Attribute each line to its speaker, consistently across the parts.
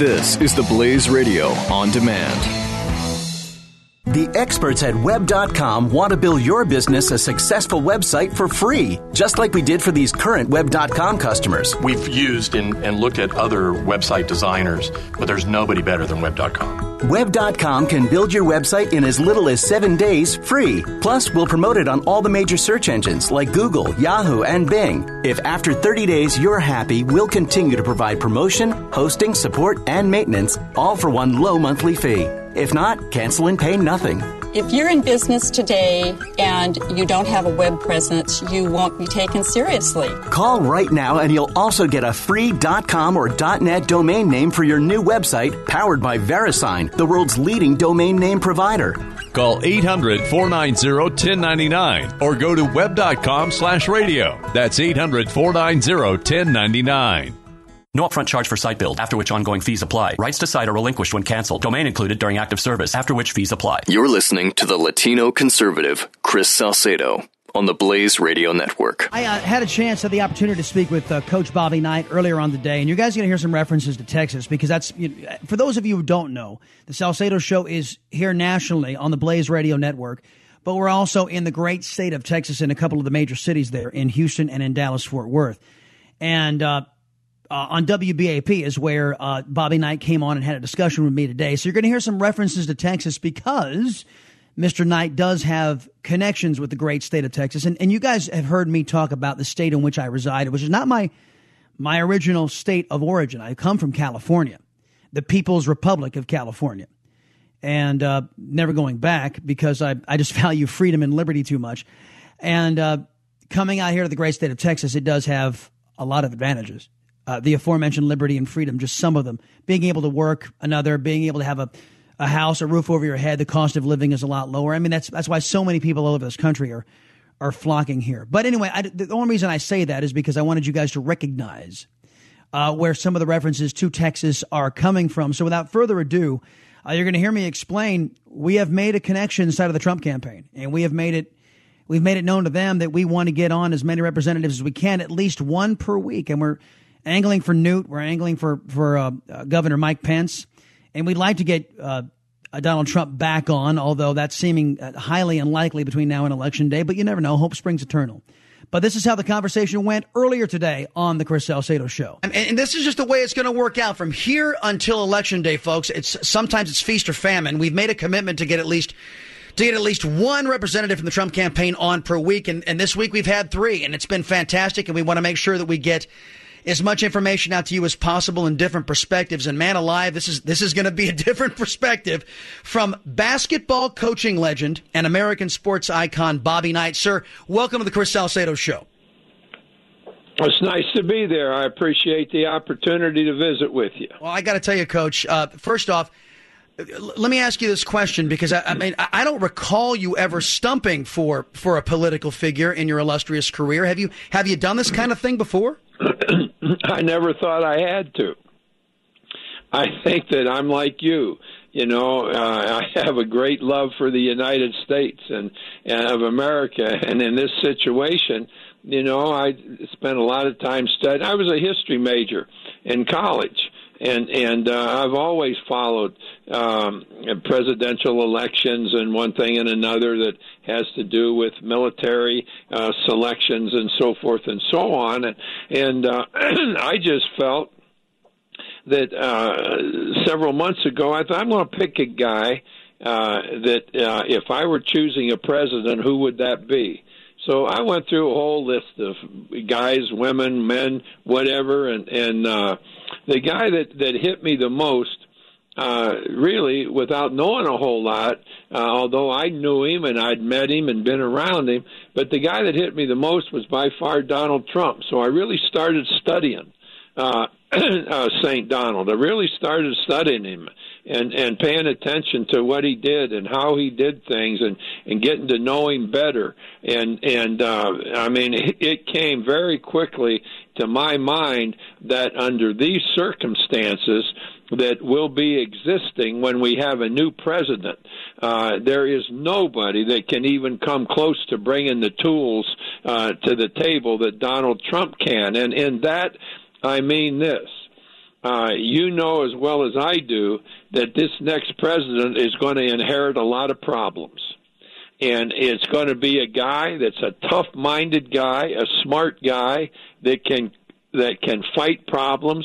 Speaker 1: This is the Blaze Radio On Demand.
Speaker 2: The experts at Web.com want to build your business a successful website for free, just like we did for these current Web.com customers.
Speaker 3: We've used and looked at other website designers, but there's nobody better than Web.com.
Speaker 2: Web.com can build your website in as little as 7 days free. Plus, we'll promote it on all the major search engines like Google, Yahoo, and Bing. If after 30 days you're happy, we'll continue to provide promotion, hosting, support, and maintenance, all for one low monthly fee. If not, cancel and pay nothing.
Speaker 4: If you're in business today and you don't have a web presence, you won't be taken seriously.
Speaker 2: Call right now and you'll also get a free .com or .net domain name for your new website powered by VeriSign, the world's leading domain name provider.
Speaker 5: Call 800-490-1099 or go to web.com/radio. That's 800-490-1099.
Speaker 6: No upfront charge for site build, after which ongoing fees apply. Rights to site are relinquished when canceled. Domain included during active service, after which fees apply.
Speaker 1: You're listening to the Latino conservative, Chris Salcedo, on the Blaze Radio Network.
Speaker 7: I had the opportunity to speak with Coach Bobby Knight earlier on the day, and you guys are going to hear some references to Texas because that's, for those of you who don't know, the Salcedo Show is here nationally on the Blaze Radio Network, but we're also in the great state of Texas in a couple of the major cities there, in Houston and in Dallas-Fort Worth. And on WBAP is where Bobby Knight came on and had a discussion with me today. So you're going to hear some references to Texas because Mr. Knight does have connections with the great state of Texas. And you guys have heard me talk about the state in which I reside, which is not my original state of origin. I come from California, the People's Republic of California. And never going back because I just value freedom and liberty too much. And coming out here to the great state of Texas, it does have a lot of advantages. The aforementioned liberty and freedom, just some of them. Being able to work, another. Being able to have a house, a roof over your head. The cost of living is a lot lower. I mean, that's why so many people all over this country are flocking here. But anyway, the only reason I say that is because I wanted you guys to recognize where some of the references to Texas are coming from. So without further ado, you're going to hear me explain. We have made a connection inside of the Trump campaign, and we've made it known to them that we want to get on as many representatives as we can, at least one per week, and we're angling for Newt. We're angling for Governor Mike Pence. And we'd like to get Donald Trump back on, although that's seeming highly unlikely between now and Election Day. But you never know. Hope springs eternal. But this is how the conversation went earlier today on the Chris Salcedo Show. And this is just the way it's going to work out from here until Election Day, folks. Sometimes it's feast or famine. We've made a commitment to get at least one representative from the Trump campaign on per week. And this week we've had 3, and it's been fantastic. And we want to make sure that we get as much information out to you as possible in different perspectives. And man alive, this is going to be a different perspective from basketball coaching legend and American sports icon Bobby Knight. Sir, welcome to the Chris Salcedo Show.
Speaker 8: It's nice to be there. I appreciate the opportunity to visit with you.
Speaker 7: Well, I got to tell you, Coach, first off, let me ask you this question, because I don't recall you ever stumping for a political figure in your illustrious career. Have you done this kind of thing before?
Speaker 8: I never thought I had to. I think that I'm like you. I have a great love for the United States and of America. And in this situation, I spent a lot of time studying. I was a history major in college. And I've always followed presidential elections and one thing and another that has to do with military selections and so forth and so on. And I just felt that several months ago, I thought I'm going to pick a guy that if I were choosing a president, who would that be? So I went through a whole list of guys, women, men, whatever, and the guy that hit me the most, really, without knowing a whole lot, although I knew him and I'd met him and been around him, but the guy that hit me the most was by far Donald Trump. So I really started studying St. Donald. I really started studying him and paying attention to what he did and how he did things and getting to know him better. And I mean, it came very quickly to my mind that under these circumstances that will be existing when we have a new president, there is nobody that can even come close to bringing the tools to the table that Donald Trump can. And in that, I mean this. you know as well as I do that this next president is going to inherit a lot of problems. And it's going to be a guy that's a tough-minded guy, a smart guy that can fight problems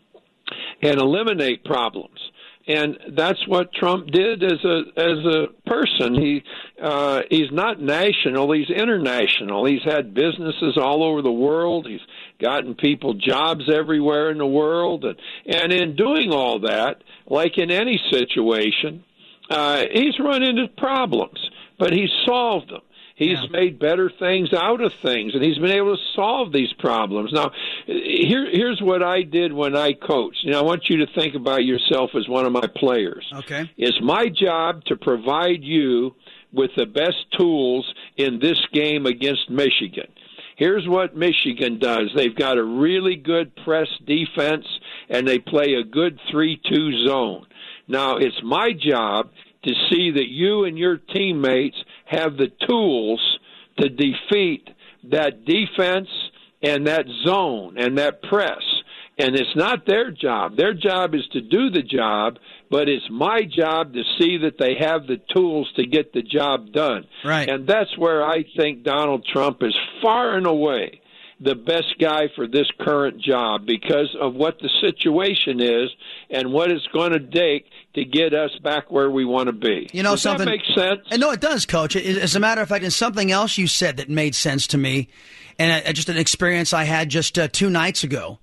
Speaker 8: and eliminate problems. And that's what Trump did as a person. He's not national, he's international. He's had businesses all over the world. He's gotten people jobs everywhere in the world. And in doing all that, like in any situation, he's run into problems, but he's solved them. He's made better things out of things, and he's been able to solve these problems. Now, here's what I did when I coached. I want you to think about yourself as one of my players.
Speaker 7: Okay.
Speaker 8: It's my job to provide you with the best tools in this game against Michigan. Here's what Michigan does. They've got a really good press defense, and they play a good 3-2 zone. Now, it's my job to see that you and your teammates have the tools to defeat that defense and that zone and that press. And it's not their job. Their job is to do the job, but it's my job to see that they have the tools to get the job done.
Speaker 7: Right.
Speaker 8: And that's where I think Donald Trump is far and away the best guy for this current job because of what the situation is and what it's going to take to get us back where we want to be. Does
Speaker 7: something,
Speaker 8: that make sense?
Speaker 7: And no, it does, Coach. As a matter of fact, there's something else you said that made sense to me, and just an experience I had just 2 nights ago.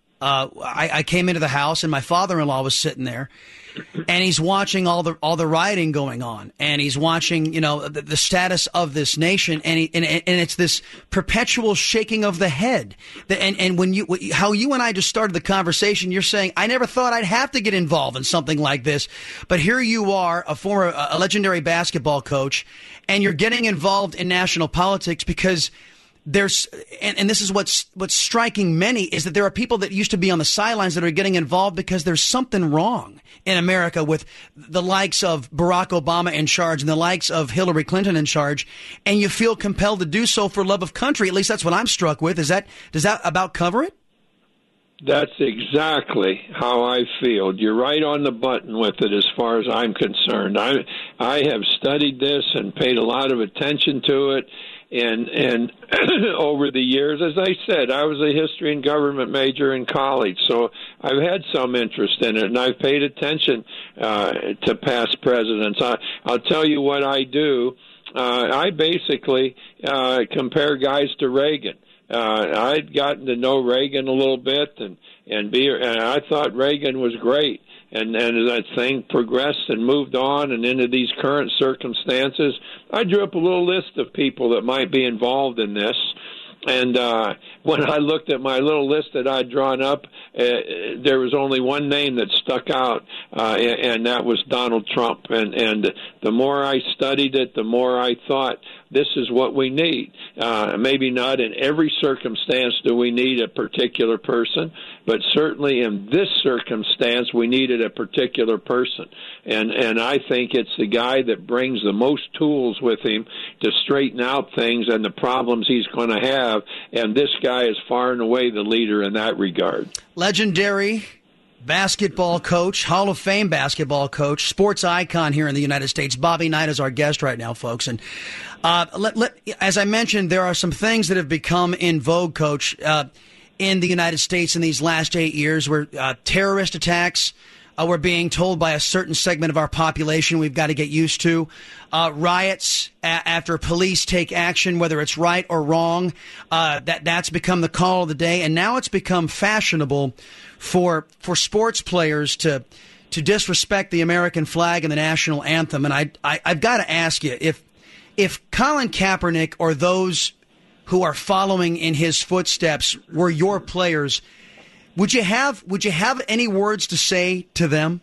Speaker 7: I came into the house, and my father-in-law was sitting there, and he's watching all the rioting going on, and he's watching the status of this nation, and it's this perpetual shaking of the head. And when how you and I just started the conversation, you're saying I never thought I'd have to get involved in something like this, but here you are, a legendary basketball coach, and you're getting involved in national politics because there's, and this is what's striking many, is that there are people that used to be on the sidelines that are getting involved because there's something wrong in America with the likes of Barack Obama in charge and the likes of Hillary Clinton in charge, and you feel compelled to do so for love of country. At least that's what I'm struck with. Does that about cover it?
Speaker 8: That's exactly how I feel. You're right on the button with it as far as I'm concerned. I have studied this and paid a lot of attention to it. And over the years, as I said, I was a history and government major in college, so I've had some interest in it, and I've paid attention to past presidents. I'll tell you what I do. I basically compare guys to Reagan. I'd gotten to know Reagan a little bit, and I thought Reagan was great. And as that thing progressed and moved on and into these current circumstances, I drew up a little list of people that might be involved in this. And when I looked at my little list that I'd drawn up, there was only one name that stuck out, and that was Donald Trump. And the more I studied it, the more I thought, this is what we need. Maybe not in every circumstance do we need a particular person, but certainly in this circumstance, we needed a particular person. And I think it's the guy that brings the most tools with him to straighten out things and the problems he's going to have. And this guy is far and away the leader in that regard.
Speaker 7: Legendary basketball coach, Hall of Fame basketball coach, sports icon here in the United States. Bobby Knight is our guest right now, folks. And as I mentioned, there are some things that have become in vogue, Coach, in the United States in these last 8 years, where terrorist attacks we're being told by a certain segment of our population we've got to get used to. Riots after police take action, whether it's right or wrong, that's become the call of the day. And now it's become fashionable for sports players to disrespect the American flag and the national anthem. And I've got to ask you, if Colin Kaepernick or those who are following in his footsteps were your players, would you have any words to say to them?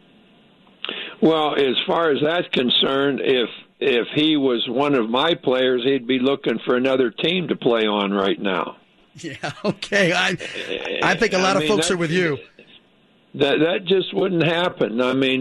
Speaker 8: Well, as far as that's concerned, if he was one of my players, he'd be looking for another team to play on right now.
Speaker 7: Yeah, okay. I think a lot of folks are with you.
Speaker 8: That just wouldn't happen. I mean,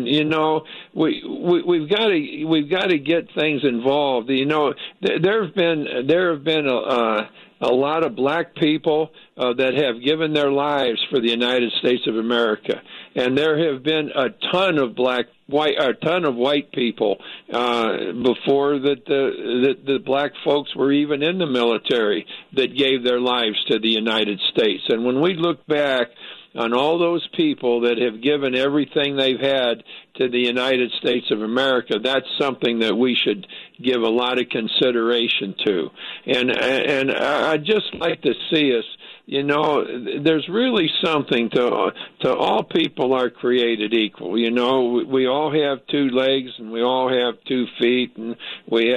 Speaker 8: we've got to get things involved. There have been a lot of black people that have given their lives for the United States of America, and there have been a ton of white people before the black folks were even in the military that gave their lives to the United States. And when we look back on all those people that have given everything they've had to the United States of America, that's something that we should give a lot of consideration to. And I'd just like to see us, there's really something to all people are created equal. We all have two legs and we all have 2 feet, and we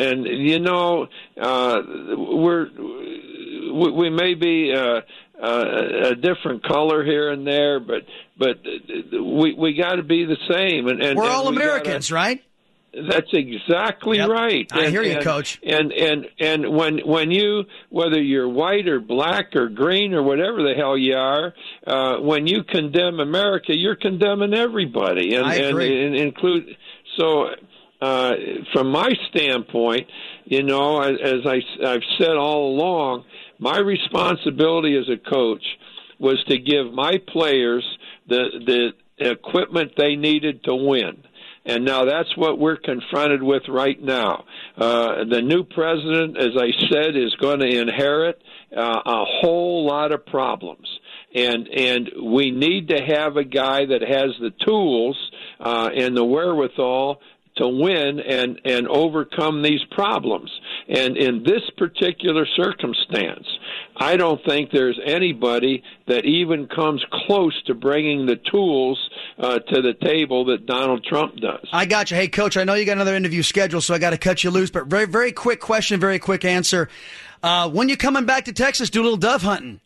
Speaker 8: may be a different color here and there, but we got to be the same. And
Speaker 7: we're all Americans, right?
Speaker 8: That's exactly right.
Speaker 7: I hear you, Coach.
Speaker 8: And when you, whether you're white or black or green or whatever the hell you are, when you condemn America, you're condemning everybody,
Speaker 7: I agree.
Speaker 8: and include. So, from my standpoint, as I've said all along, my responsibility as a coach was to give my players the equipment they needed to win. And now that's what we're confronted with right now. The new president, as I said, is going to inherit a whole lot of problems. And we need to have a guy that has the tools and the wherewithal to win and overcome these problems. And in this particular circumstance, I don't think there's anybody that even comes close to bringing the tools to the table that Donald Trump does.
Speaker 7: I got you. Hey, Coach, I know you got another interview scheduled, so I got to cut you loose. But very, very quick question, very quick answer. When you coming back to Texas, do a little dove hunting?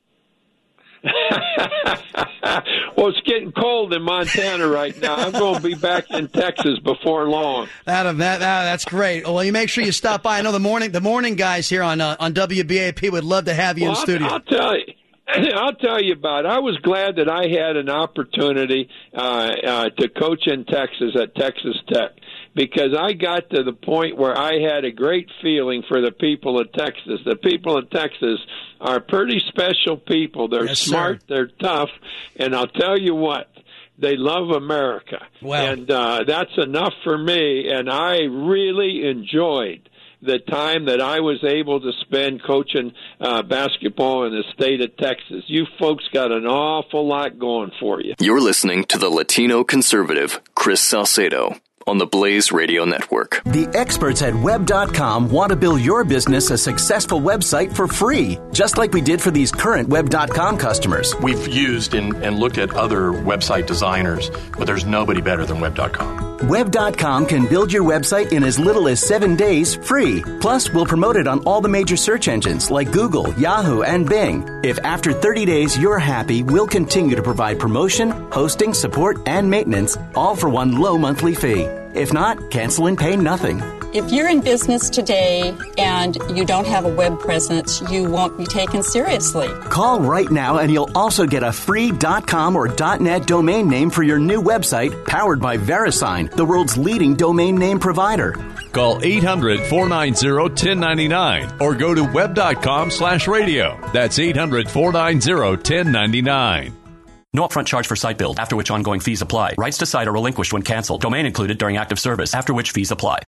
Speaker 8: Well, it's getting cold in Montana right now. I'm going to be back in Texas before long.
Speaker 7: That's great. Well, you make sure you stop by. I know the morning guys here on WBAP would love to have you in studio.
Speaker 8: I'll tell you about it. I was glad that I had an opportunity to coach in Texas at Texas Tech, because I got to the point where I had a great feeling for the people of Texas. The people of Texas are pretty special people. They're smart, they're tough, and I'll tell you what, they love America.
Speaker 7: Wow.
Speaker 8: And that's enough for me, and I really enjoyed the time that I was able to spend coaching basketball in the state of Texas. You folks got an awful lot going for you.
Speaker 1: You're listening to the Latino conservative, Chris Salcedo, on the Blaze Radio Network.
Speaker 2: The experts at Web.com want to build your business a successful website for free, just like we did for these current Web.com customers.
Speaker 3: We've used and looked at other website designers, but there's nobody better than Web.com.
Speaker 2: Web.com can build your website in as little as 7 days free. Plus, we'll promote it on all the major search engines like Google, Yahoo, and Bing. If after 30 days you're happy, we'll continue to provide promotion, hosting, support, and maintenance, all for one low monthly fee. If not, cancel and pay nothing.
Speaker 4: If you're in business today and you don't have a web presence, you won't be taken seriously.
Speaker 2: Call right now and you'll also get a free .com or .net domain name for your new website, powered by VeriSign, the world's leading domain name provider.
Speaker 5: Call 800-490-1099 or go to web.com/radio. That's 800-490-1099.
Speaker 6: No upfront charge for site build, after which ongoing fees apply. Rights to site are relinquished when canceled. Domain included during active service, after which fees apply.